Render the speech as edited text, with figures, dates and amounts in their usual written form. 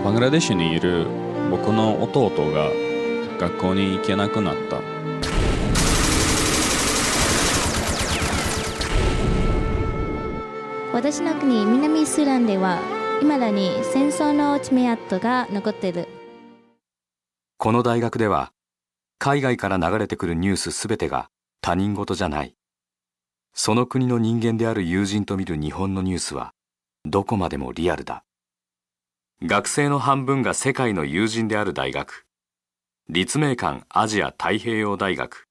バングラデシュにいる僕の弟が学校に行けなくなった。 私の国南スーダンでは未だに戦争の爪痕が残っている。 この大学では海外から流れてくるニュースすべてが他人事じゃない。その国の人間である友人と見る日本のニュースはどこまでもリアルだ。学生の半分が世界の友人である大学、立命館アジア太平洋大学